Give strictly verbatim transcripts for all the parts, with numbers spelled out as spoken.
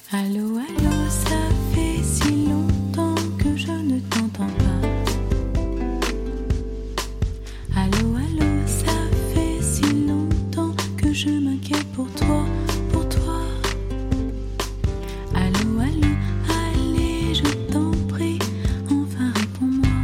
Allô, allô, ça fait si longtemps que je ne t'entends pas. Allô, allô, ça fait si longtemps que je m'inquiète pour toi, pour toi. Allô, allô, allez, je t'en prie, enfin réponds-moi.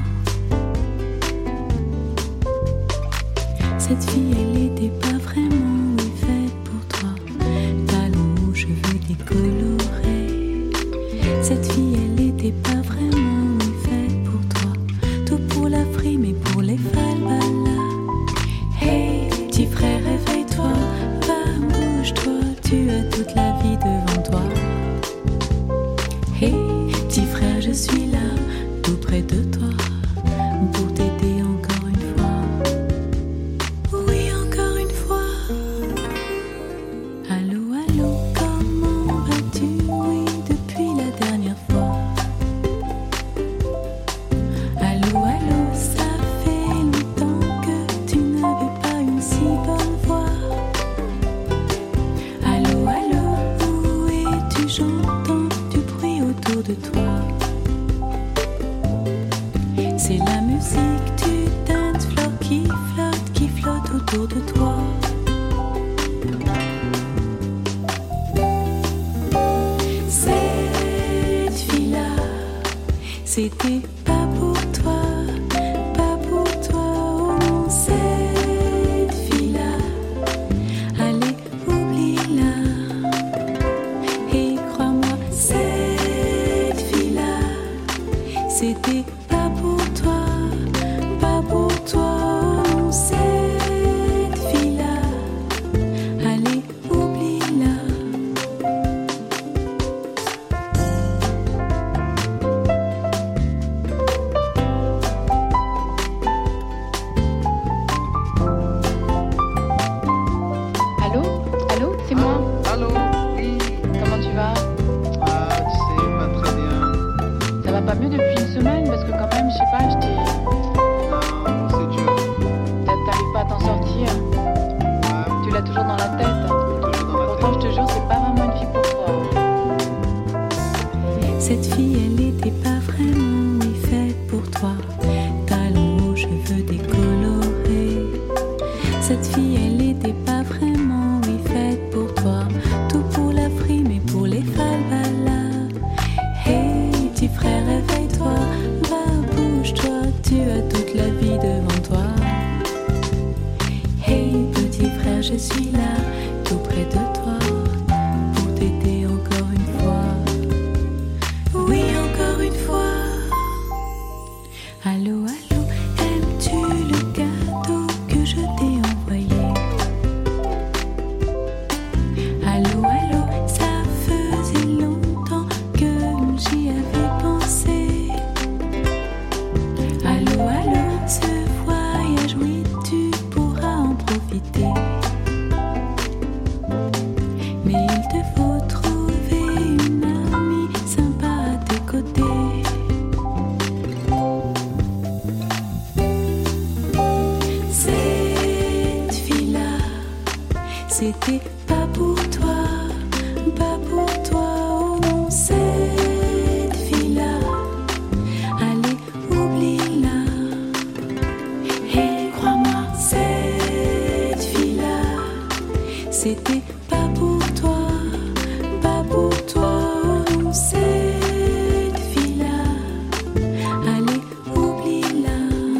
Cette fille, elle était pas vraiment oui, faite pour toi. Talons aux cheveux décolorés. Cette fille, elle était pas vraiment oui, faite pour toi. Tout pour la frime et pour les falbalas. Hey, petit frère, réveille-toi, va, bouge-toi, tu as toute la vie devant toi. Hey, petit frère, je suis là, tout près de toi, pour t'aider encore une fois. Oui, encore une fois. Allô, allô, comment vas-tu? Oui, depuis la dernière fois. Allô, allô, ça fait longtemps que tu n'avais pas une si bonne voix. Allô, allô, où es-tu? J'entends du bruit autour de toi. C'est la musique du dance floor qui flotte, qui flotte autour de toi. Cette fille-là, c'était pas pour toi, pas pour toi, oh non, cette fille-là, allez, oublie-la. Et crois-moi, cette fille-là, c'était pas pour toi, pas pour toi, oh non, cette fille-là, allez, oublie-la. Allô? Allô? C'est moi? Allô, oui. Comment tu vas? Ah, tu sais, pas très bien. Ça va pas mieux depuis une semaine parce que quand même, je sais pas, je t'ai... Non, c'est dur. t'a- T'arrives pas à t'en sortir. Ouais, Tu l'as toujours dans la tête. toujours dans la Pourtant, je te jure, c'est pas vraiment une fille pour toi. Cette fille, elle était pas vraiment oui, faite pour toi. Talons aux cheveux décolorés. Cette fille, elle était pas vraiment oui, faite pour toi. Tout pour la frime et pour les falbalas. Hey, petit frère, réveille-toi, va, bouge-toi, tu as toute la vie devant toi. Hey, petit frère, je suis là, tout près de toi, pour t'aider encore une fois. Oui, encore une fois. Allô, allô, aimes-tu le gâteau que je t'ai envoyé? Allô, allô, ça faisait longtemps que j'y avais pensé. Allô, allô, ce voyage, oui, tu pourras en profiter. Mais il te faut trouver une amie sympa à tes côtés. Cette fille-là, c'était pas pour toi, pas pour toi, oh non, cette fille-là, allez, oublie-la. Et crois-moi, cette fille-là, c'était pas pour toi, pas pour toi, oh non, cette fille-là, allez, oublie-la.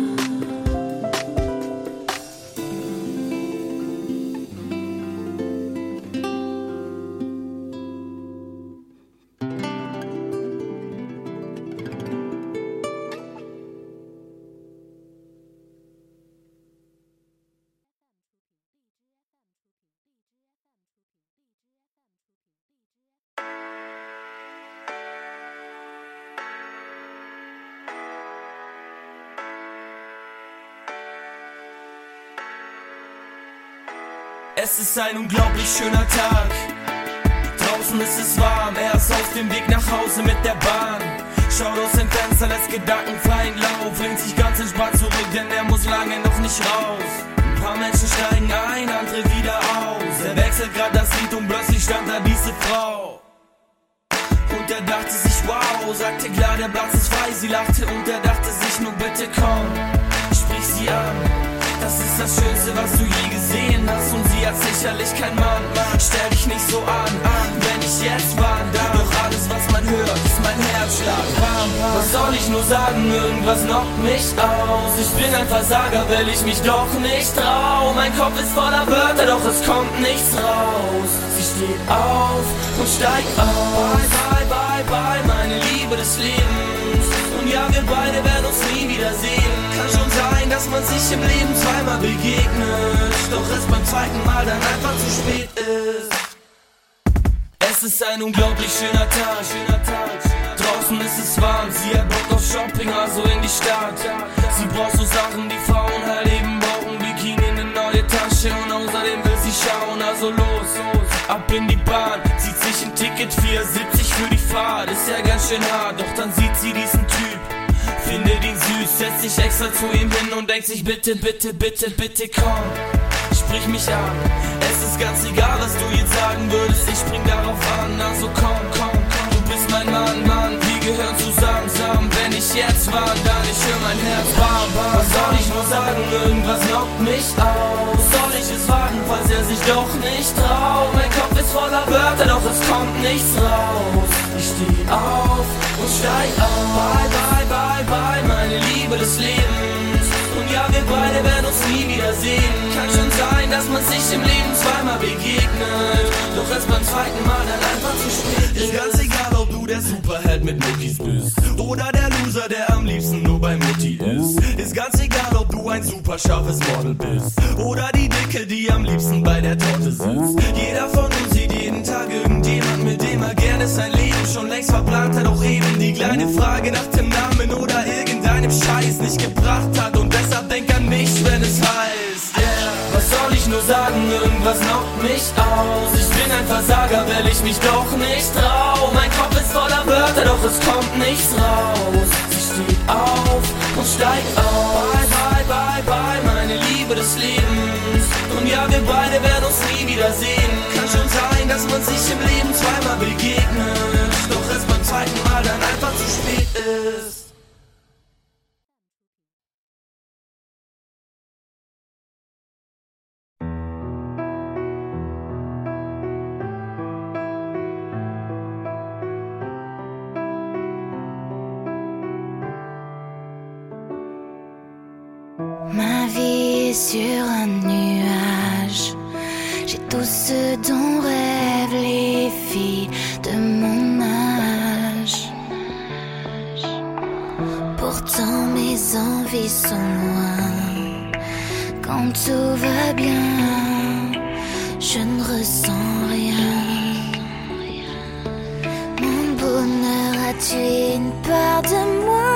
Es ist ein unglaublich schöner Tag. Draußen ist es warm, er ist auf dem Weg nach Hause mit der Bahn. Schaut aus dem Fenster, lässt Gedanken freien Lauf. Bringt sich ganz entspannt zurück, denn er muss lange noch nicht raus. Ein paar Menschen steigen ein, andere wieder aus. Er wechselt grad das Lied und plötzlich stand da diese Frau. er dachte sich wow, sagte klar, der Platz ist frei. Sie lachte und er dachte sich nur bitte komm, sprich sie an. Das ist das Schönste, was du je gesehen hast. Und sie hat sicherlich kein Mann, Mann, stell dich nicht so an, an. Wenn ich jetzt warn darf, doch alles, was man hört, ist mein Herzschlag. Bam, bam. Was soll ich nur sagen, irgendwas knockt mich aus. Ich bin ein Versager, will ich mich doch nicht trau. Mein Kopf ist voller Wörter, doch es kommt nichts raus. Sie steht auf und steigt aus. Bye, bye, bye, bye, meine Liebe des Lebens. Und ja, wir beide werden uns nie wiedersehen. Kann schon sein, dass man sich im Leben zweimal begegnet, doch es beim zweiten Mal dann einfach zu spät ist. Es ist ein unglaublich schöner Tag, schöner Tag. Draußen ist es warm, sie hat Bock auf Shopping, also in die Stadt. Sie braucht so Sachen, die Frauen halt eben brauchen. Bikini, eine neue Tasche und außerdem will sie schauen, also los, los. Ab in die Bahn, zieht sich ein Ticket, vier siebzig für die Fahrt. Ist ja ganz schön hart, doch dann sieht sie diesen Typ, findet ihn süß, setzt sich extra zu ihm hin und denkt sich bitte, bitte, bitte, bitte komm, sprich mich an. Es ist ganz egal, was du jetzt sagen würdest, ich spring darauf an. Also komm, komm, komm, du bist mein Mann, Mann. Wir gehören zusammen, zusammen. Wenn ich jetzt warn, dann ich hör mein Herz bam, bam. Was soll ich nur sagen, irgendwas knockt mich aus. Soll ich es wagen, falls er sich doch nicht traut? Mein Kopf ist voller Wörter, doch es kommt nichts raus. Ich steh auf und steig auf. Bye, bye, bye, bye, meine Liebe des Lebens. Und ja, wir beide werden uns nie wiedersehen. Kann schon sein, dass man sich im Leben zweimal begegnet, doch erst beim zweiten Mal dann einfach zu spät ist. Ist ganz egal, ob du der Superheld mit Muckis bist oder der Loser, der am liebsten nur bei Mutti ist. Ist ganz egal, ob du ein super scharfes Model bist oder die Dicke, die am liebsten bei der Torte sitzt. Jeder von uns sieht jeden Tag irgendjemand, mit dem er gerne sein Leben schon längst verplant hat. Auch eben die kleine Frage nach dem Namen oder irgendeinem Scheiß nicht gebracht hat. Und deshalb denk an mich, wenn es heißt, yeah. Was soll ich nur sagen, irgendwas knockt mich aus. Ich bin ein Versager, weil ich mich doch nicht trau. Mein Kopf ist voller Wörter, doch es kommt nichts raus. Sie steht auf und steigt auf. Bye, bye, bye, bye, meine Liebe des Lebens. Und ja, wir beide werden uns nie wiedersehen. Kann schon sein, dass man sich im Leben zweimal begegnet, doch es beim zweiten Mal dann einfach zu spät ist. Ma vie est sur un nuage. J'ai tout ce dont rêvent les filles de mon âge. Pourtant mes envies sont loin. Quand tout va bien, je ne ressens rien. Mon bonheur, as-tu une part de moi?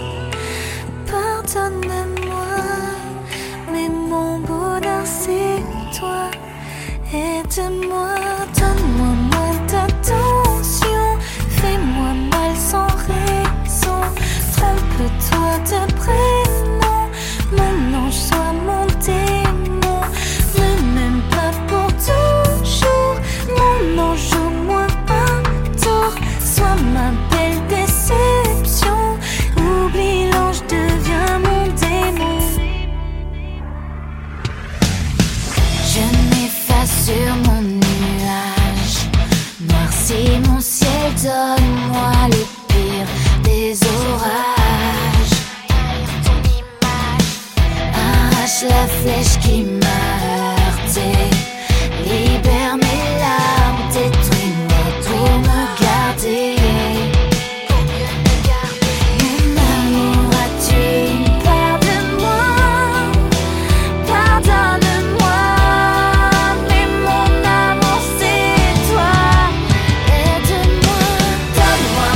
Pardonne-moi, mais mon bonheur c'est toi. Aide-moi, donne-moi moins d'attention. Fais-moi mal sans raison. Trompe-toi de prénom. Mon ange soit mon démon. Ne m'aime pas pour toujours. Mon ange au moins un tour. Sois ma belle déception. Oublie l'ange, deviens mon démon. Je m'efface sur mon nuage. Noircis mon ciel, donne-moi le pire des orages. Arrache la flèche qui m'a heurté. Libère mes larmes, détruis-moi pour me garder. Mon amour, as-tu une part de moi? Pardonne-moi, mais mon amour c'est toi. Aide-moi, donne-moi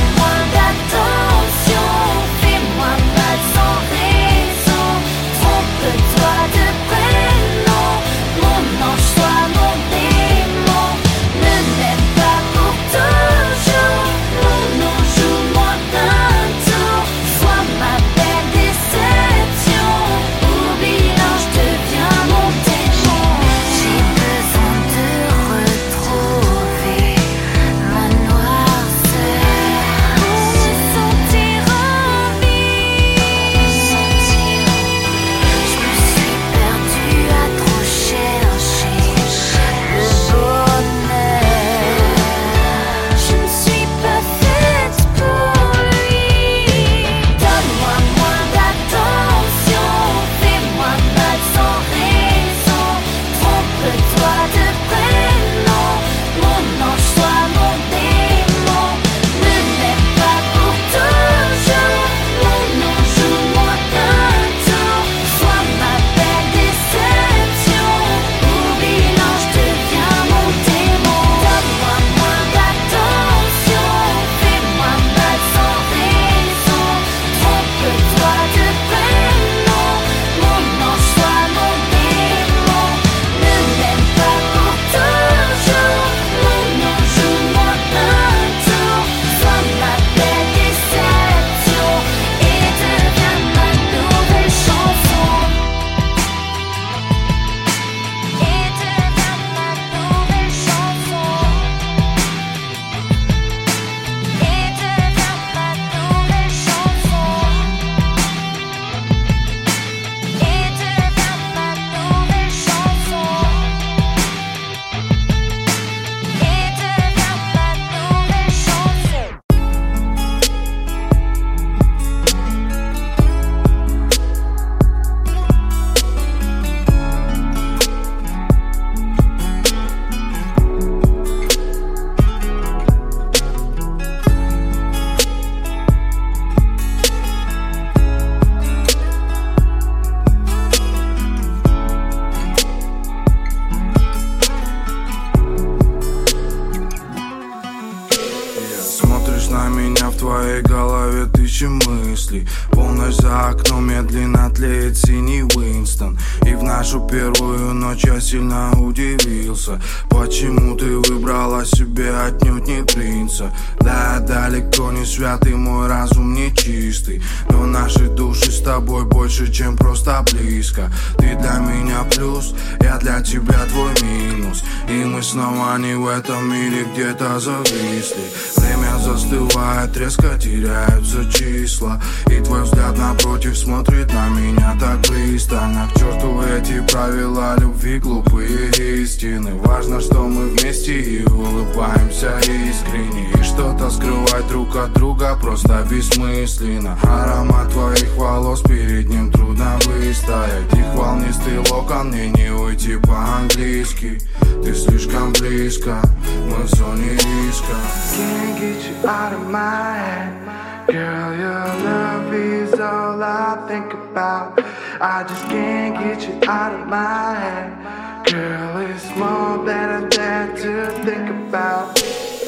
Смотришь на меня, в твоей голове тысячи мыслей. Полночь за окном, медленно тлеет синий Уинстон. И в нашу первую ночь я сильно удивился, почему ты выбрала себе отнюдь не принца. Да, я далеко не святый, мой разум не чистый, но наши души с тобой больше, чем просто близко. Ты для меня плюс, я для тебя твой минус. И мы снова не в этом мире, где-то зависли. Время застывает, резко теряются числа. И твой взгляд напротив смотрит на меня так пристально. К черту эти правила любви, глупые истины. Важно, что мы вместе и улыбаемся искренне. И что-то скрывать друг от друга просто бессмысленно. Аромат твоих волос, перед ним трудно выстоять. Их волнистый локон, мне не уйти по-английски. Ты слишком близко, мы в зоне риска. Can't get you out of my head. Girl, your love is all I think about. I just can't get you out of my head. Girl, it's more than I dare to think about.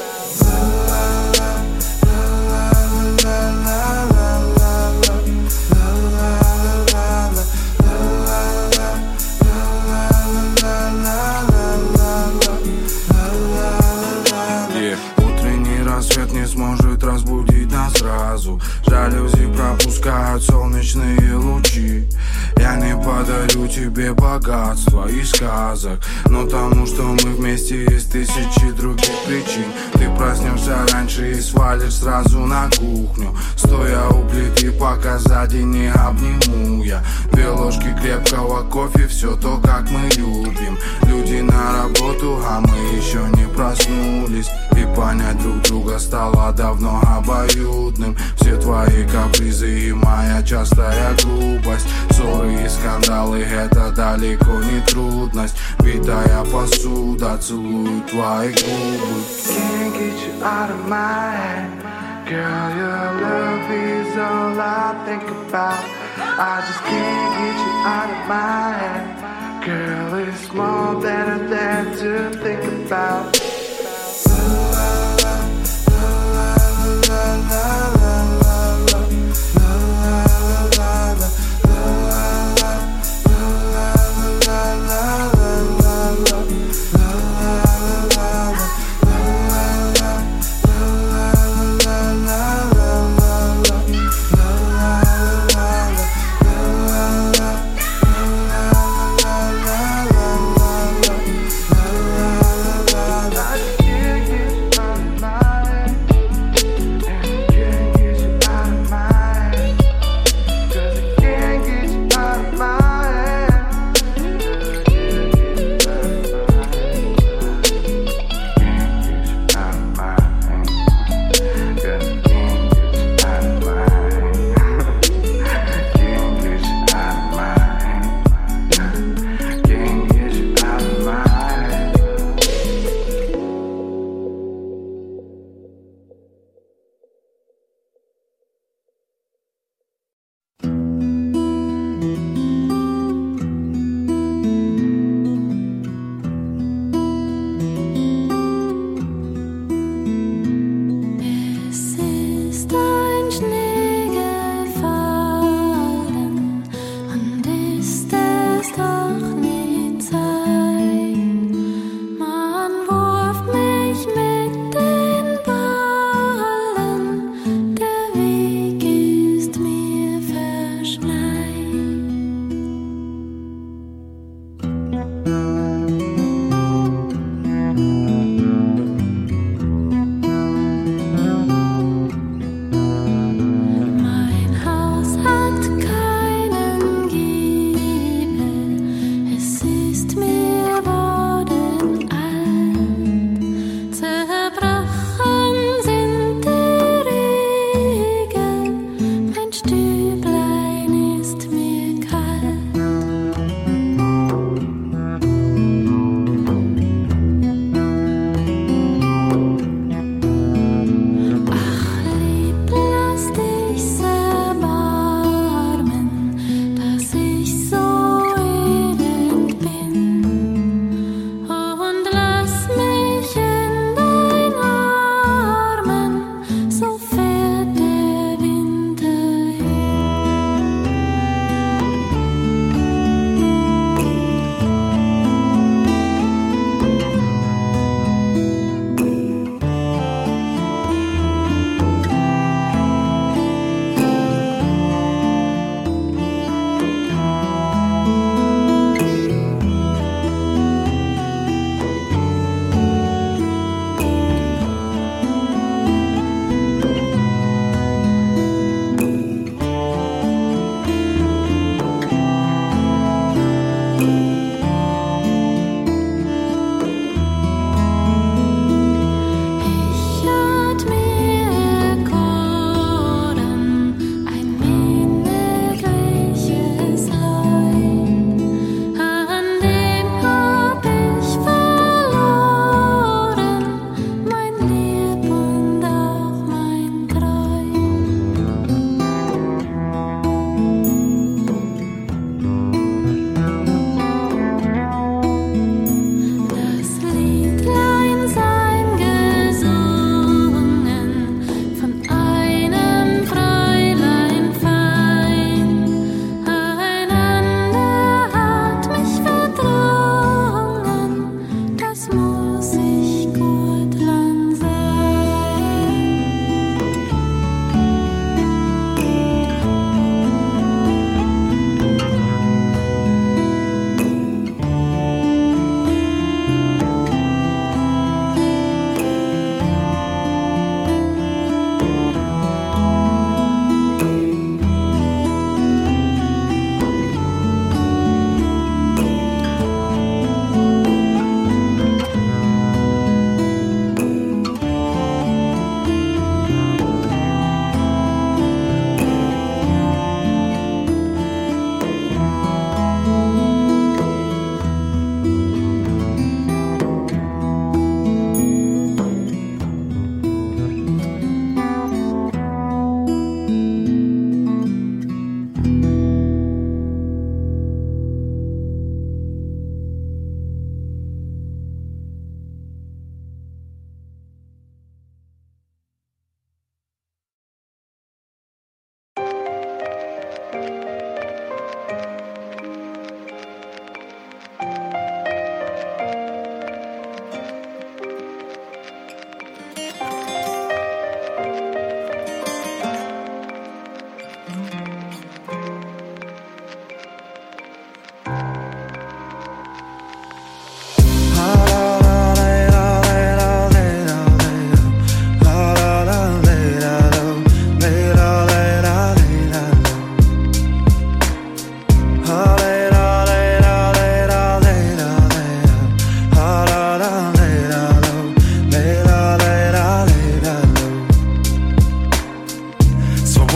Рассвет не сможет разбудить нас сразу. Жалюзи пропускают солнечные лучи. Я не подарю тебе богатства и сказок, но тому, что мы вместе, есть тысячи других причин. Ты проснешься раньше и свалишь сразу на кухню, стоя у плиты, пока сзади не обниму я. Две ложки крепкого кофе, все то, как мы любим. Люди на работу, а мы еще не проснулись. И понять друг друга стало давно обоюдным. Все твои капризы и моя частая грубость, ссоры и скандалы, это далеко не трудность. Битая посуда целует твои губы. Can't get you out of my head. Girl, your love is all I think about. I just can't get you out of my head. Girl, it's more than I dare to think about.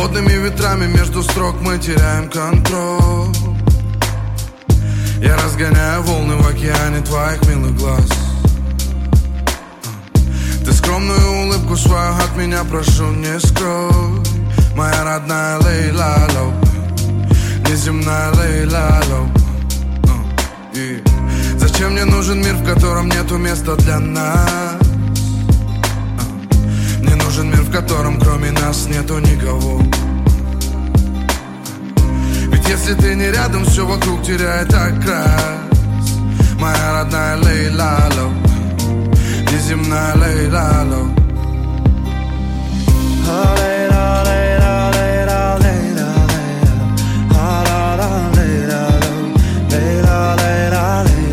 Холодными ветрами между строк мы теряем контроль. Я разгоняю волны в океане твоих милых глаз. Ты скромную улыбку свою от меня прошу не скрой. Моя родная Лейла Лоу, неземная Лейла Лоу. Зачем мне нужен мир, в котором нету места для нас? Мне нужен мир, в котором кроме нас нету никого. Ведь если ты не рядом, все вокруг теряет окрас. Моя родная Лейла Лоу, неземная Лейла Лоу. Лейла, Лейла, Лейла, Лейла, Лейла, Лейла, Лейла, Лейла, Лейла.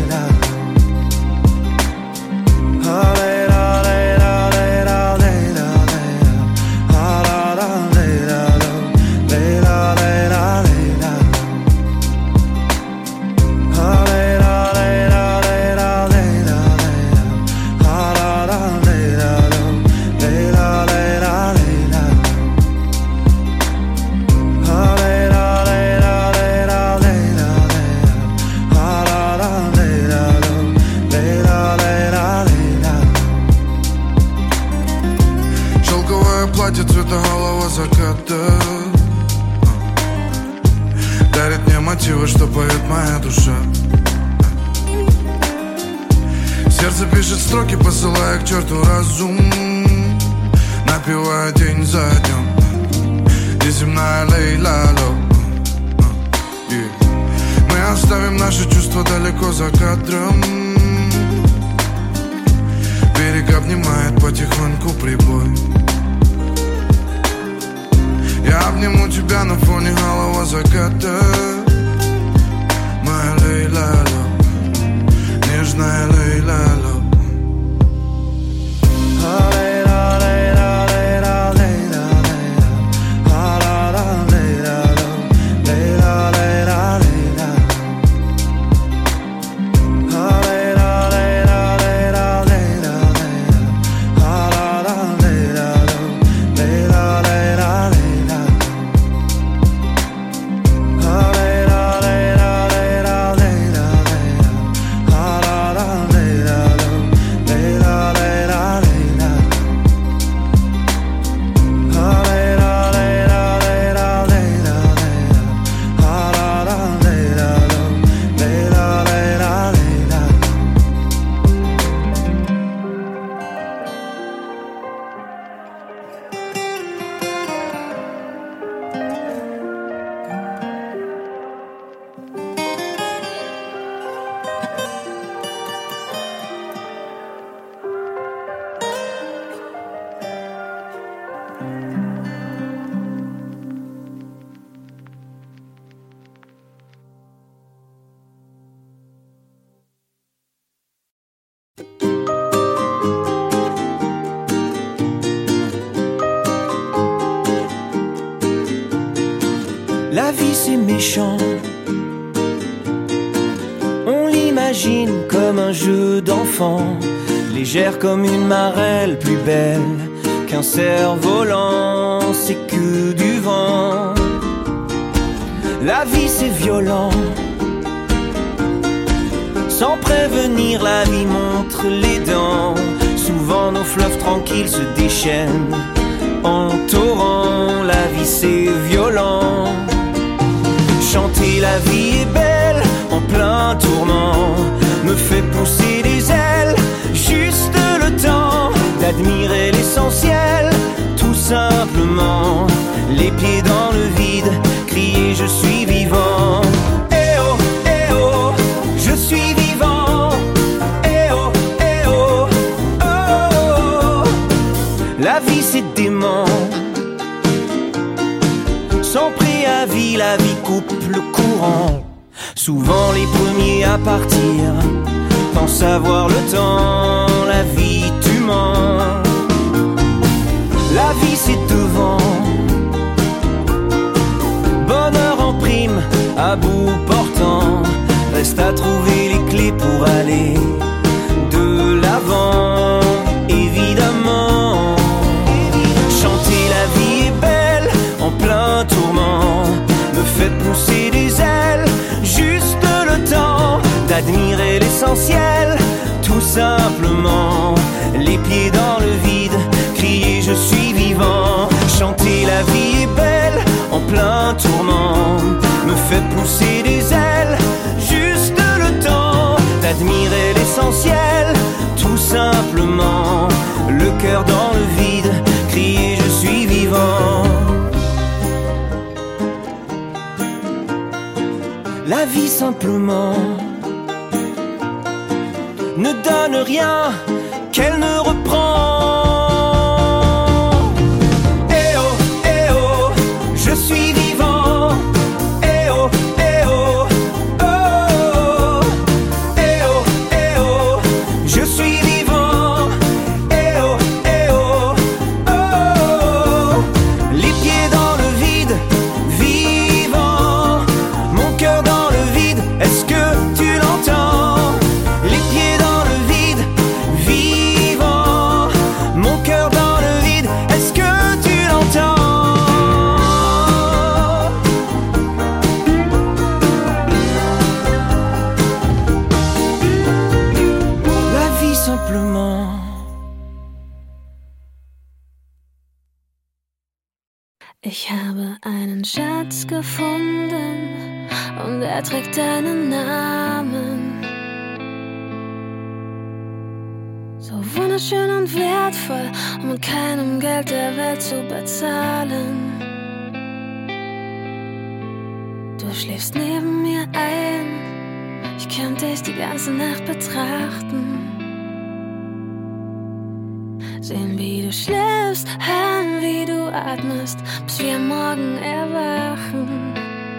Дарит мне мотивы, что поет моя душа. Сердце пишет строки, посылая к черту разум, напевая день за днем. Неземная Лейла Лоу. Мы оставим наши чувства далеко за кадром. Берег обнимает потихоньку прибой. Я обниму тебя на фоне голого заката. Моя Лейла Лоу, нежная Лейла Лоу. Лейла, Лейла, Лейла, Лейла, Лейла, Лейла, Лейла, Лейла, Лейла. La vie c'est méchant, on l'imagine comme un jeu d'enfant, légère comme une marelle, plus belle qu'un cerf-volant, c'est que du vent. La vie c'est violent, sans prévenir la vie montre les dents. Souvent nos fleuves tranquilles se déchaînent en torrent. La vie c'est violent. Chanter la vie est belle en plein tourment me fait pousser des ailes, juste le temps d'admirer l'essentiel, tout simplement. Les pieds dans le vide, crier je suis vivant. Eh oh, eh oh, je suis vivant. Eh oh, eh oh, oh, oh. La vie c'est dément. Sans préavis, la vie coupe le courant. Souvent les premiers à partir pensent avoir le temps. La vie tu mens. La vie c'est devant. Bonheur en prime, à bout portant. Reste à trouver les clés pour aller de l'avant. Évidemment, chanter la vie est belle en plein simplement, les pieds dans le vide, crier je suis vivant, chanter la vie est belle en plein tourment, me fait pousser des ailes, juste le temps d'admirer l'essentiel, tout simplement, le cœur dans le vide, crier je suis vivant. La vie simplement ne donne rien qu'elle ne reprend. Eh oh, eh oh, je suis vivant. Eh oh, eh oh, oh, oh. Eh oh, eh oh, je suis vivant. Eh oh, eh oh, oh, oh. Les pieds dans le vide, vivant. Mon cœur dans le vide, est-ce que tu l'entends? Les pieds dans le vide, vivant. Mon cœur dans le vide, est-ce que tu l'entends? La vie simplement. Ich habe einen Schatz gefunden und er trägt deinen Namen. So wunderschön und wertvoll, um mit keinem Geld der Welt zu bezahlen. Du schläfst neben mir ein, ich könnte dich die ganze Nacht betrachten. Sehen, wie du schläfst, hören, wie du atmest, bis wir am Morgen erwachen.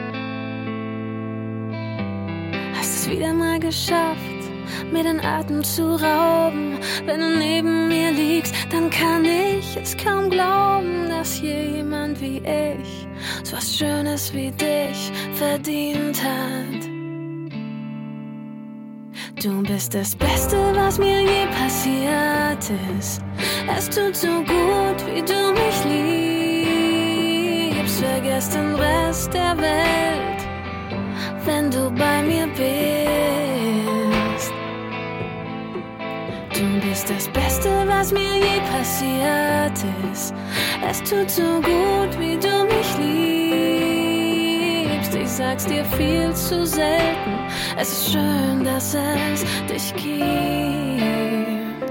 Hast es wieder mal geschafft, mir den Atem zu rauben. Wenn du neben mir liegst, dann kann ich es kaum glauben, dass jemand wie ich so was Schönes wie dich verdient hat. Du bist das Beste, was mir je passiert ist. Es tut so gut, wie du mich liebst. Vergiss den Rest der Welt, wenn du bei mir bist. Du bist das Beste, was mir je passiert ist. Es tut so gut, wie du mich liebst. Ich sag's dir viel zu selten. Es ist schön, dass es dich gibt.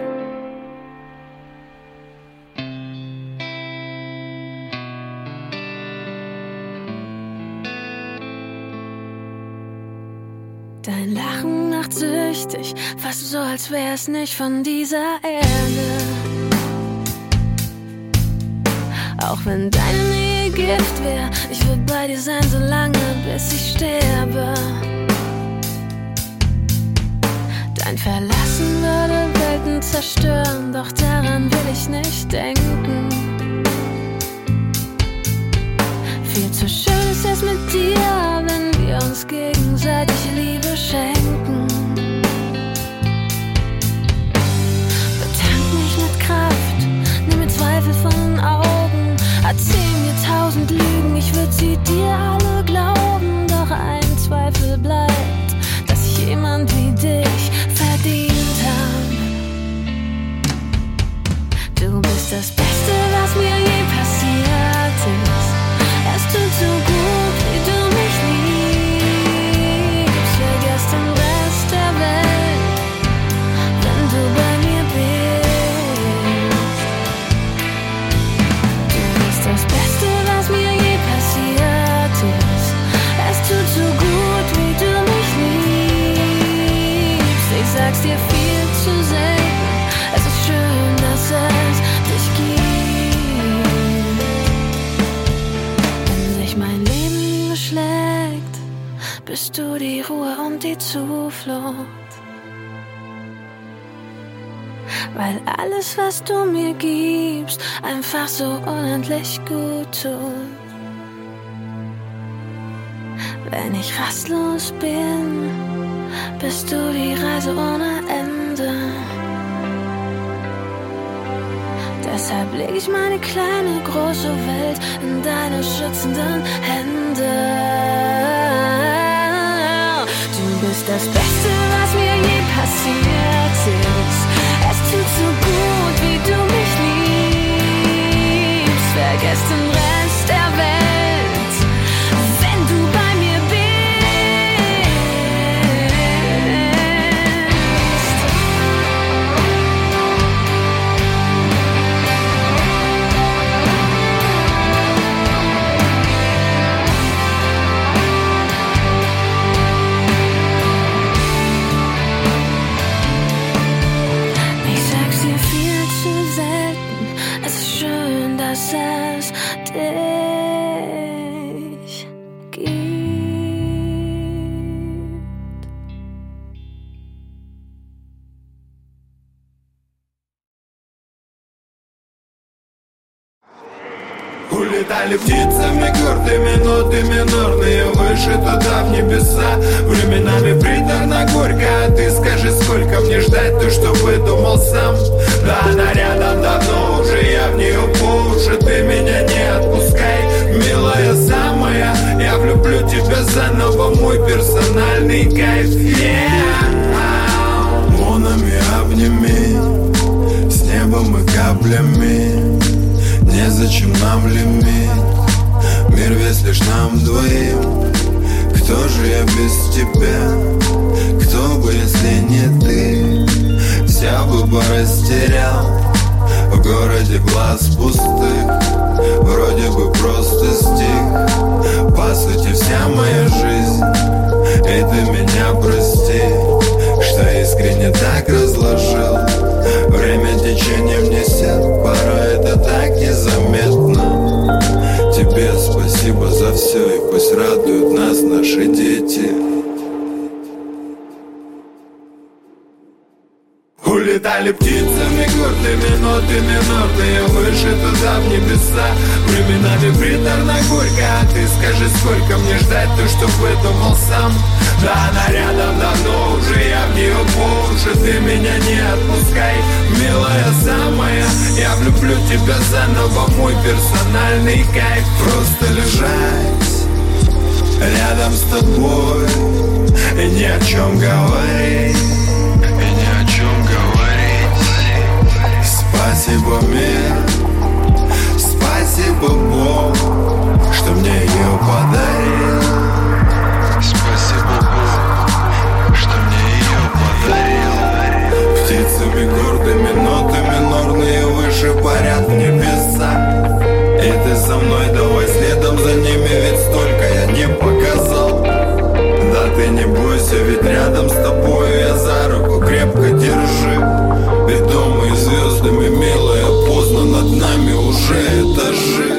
Dein Lachen macht süchtig, fast so, als wär's nicht von dieser Erde. Auch wenn deine Nähe Gift wär, ich würd bei dir sein, so lange, bis ich sterbe. Dein Verlassen würde Welten zerstören, doch daran will ich nicht denken. Viel zu schön ist es mit dir, wenn wir uns gegenseitig Liebe schenken. Betank mich mit Kraft, nimm mir Zweifel von den Augen. Erzähl mir tausend Lügen, ich würd sie dir alle glauben. Doch ein Zweifel bleibt, dass ich jemand wie dich verdient hab. Du bist das Beste, was mir je passiert ist. Es tut so gut, wie du mich liebst. Vergiss den Rest der Welt, wenn du bei mir bist. Du bist das Beste, was mir je passiert ist. Es tut so gut, wie du mich liebst. Ich sag's dir viel zu selten. Es ist schön, dass es dich gibt. Wenn sich mein Leben beschlägt, bist du die Ruhe und die Zuflucht. Weil alles, was du mir gibst, einfach so unendlich gut tut. Wenn ich rastlos bin, bist du die Reise ohne Ende. Deshalb leg ich meine kleine, große Welt in deine schützenden Hände. Du bist das Beste, was mir je passiert ist. tut so gut, wie du mich liebst. Vergesst den Rest der Welt, wenn du bei mir bist. Ich sag's dir viel zu selten, es ist schön, dass es dich gibt. Улетали птицами гордыми, ноты минорные выше туда в небеса. Временами приторно горько, а ты скажи, сколько мне ждать то, что выдумал сам. Да она рядом давно уже, я в нее по уши, ты меня не отпускай, милая самая. Я влюблю тебя заново, мой персональный кайф. Yeah. Лунами обними, с небом и каплями. Незачем нам лимит, мир весь лишь нам двоим. Кто же я без тебя? Кто бы, если не ты? Вся бы растерял в городе глаз пустых. Вроде бы просто стих, по сути вся моя жизнь. И ты меня прости, что искренне так разложил. Время течением несет, порой это так незаметно. Тебе спасибо за все, и пусть радуют нас наши дети. Улетали птицами гордыми, ноты минорные выше туда в небеса. Временами приторно горько, а ты скажи, сколько мне ждать то, что выдумал сам. Да она рядом давно уже, я в нее по уши, ты меня не отпускай, милая самая. Я влюблю тебя заново, мой персональный кайф. Просто лежать рядом с тобой и ни о чем говорить. Спасибо, мир, спасибо, Бог, что мне ее подарил. Спасибо, Бог, что мне ее подарил. Птицами гордыми, ноты минорные выше парят в небеса. И ты со мной, давай следом за ними, ведь столько я не показал. Да ты не бойся, ведь рядом с тобой я за руку крепко держи. Ведомые звездами, милая, поздно над нами уже этажи.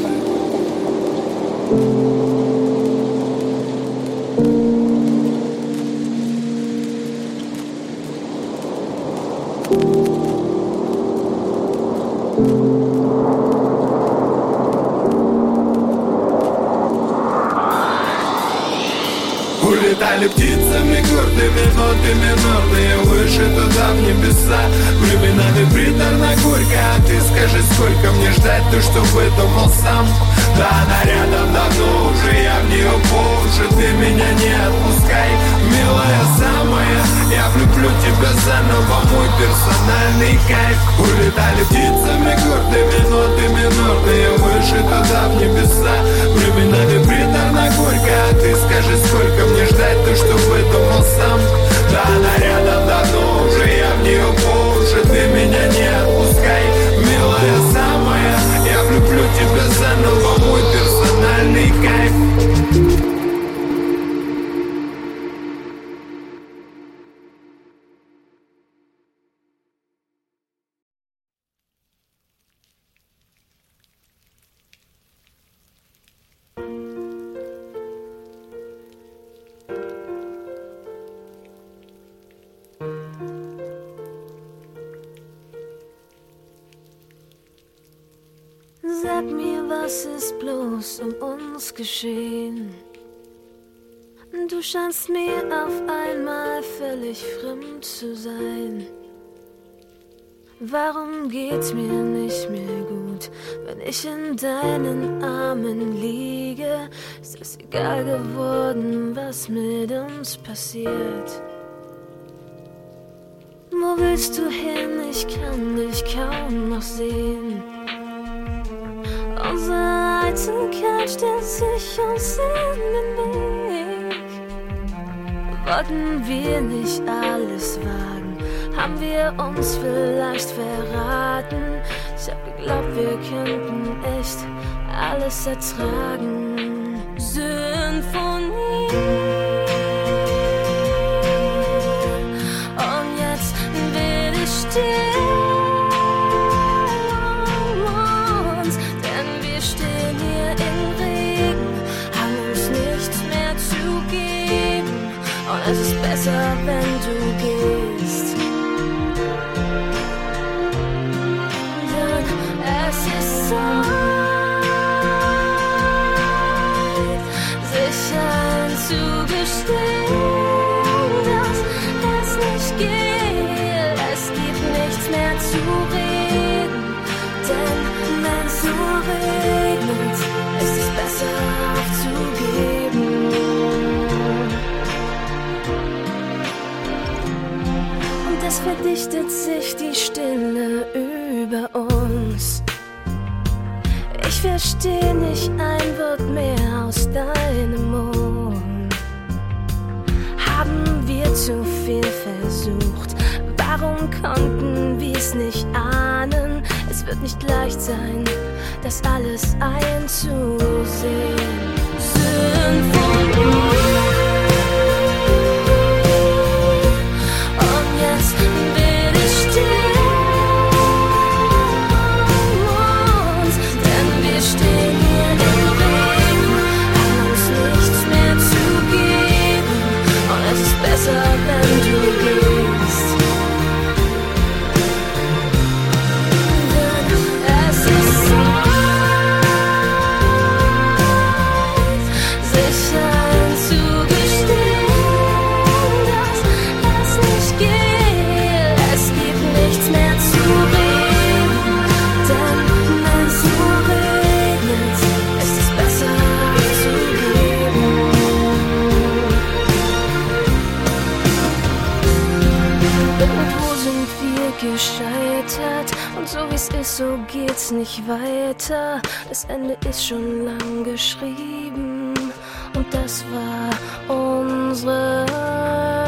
Улетали птицами гордыми, ноты минорные выше туда в небеса. Временами приторно горько, а ты скажи, сколько мне ждать то, что выдумал сам. Да она рядом давно уже, я в нее по уши, ты меня не отпускай, милая самая. Я влюблю тебя заново, мой персональный кайф. Улетали птицами гордыми, ноты минорные выше туда в небеса. Временами приторно горько, а ты скажи, сколько мне ждать то, что выдумал сам. Да она рядом давно уже, я в нее по уши, ты меня не отпускай, милая самая. Я влюблю тебя заново, мой персональный кайф. Sag mir, was ist bloß um uns geschehen? Du scheinst mir auf einmal völlig fremd zu sein. Warum geht's mir nicht mehr gut, wenn ich in deinen Armen liege? Ist es egal geworden, was mit uns passiert? Wo Wo willst du hin? Ich kann dich kaum noch sehen. Unsere Einsamkeit stellt sich uns in den Weg. Wollten wir nicht alles wagen? Haben wir uns vielleicht verraten? Ich hab geglaubt, wir könnten echt alles ertragen. Symphonie. Und jetzt will ich still uns, denn wir stehen hier im Regen, haben uns nichts mehr zu geben. Und es ist besser, wenn du gehst. Denn es ist Zeit, sich einzugestehen, dass es nicht geht. Es gibt nichts mehr zu reden, denn wenn es so regnet, ist es besser aufzugeben. Und es verdichtet sich die Stille über uns. Ich versteh nicht ein Wort mehr aus deinem Mund. Haben wir zu viel versucht? Warum konnten wir's nicht ahnen? Es wird nicht leicht sein, das alles einzusehen. Symphonie. Und jetzt will ich still uns, denn wir stehen hier im Regen, haben uns nichts mehr zu geben. Und es ist besser, wenn du gehst. Denn es ist Zeit, sich einzugestehen, dass es nicht geht. Es gibt nichts mehr zu reden, denn wenn es so regnet, ist es besser aufzugeben. Irgendwo sind wir gescheitert und so wie's ist, so geht's nicht weiter. Das Ende ist schon lang geschrieben und das war unsere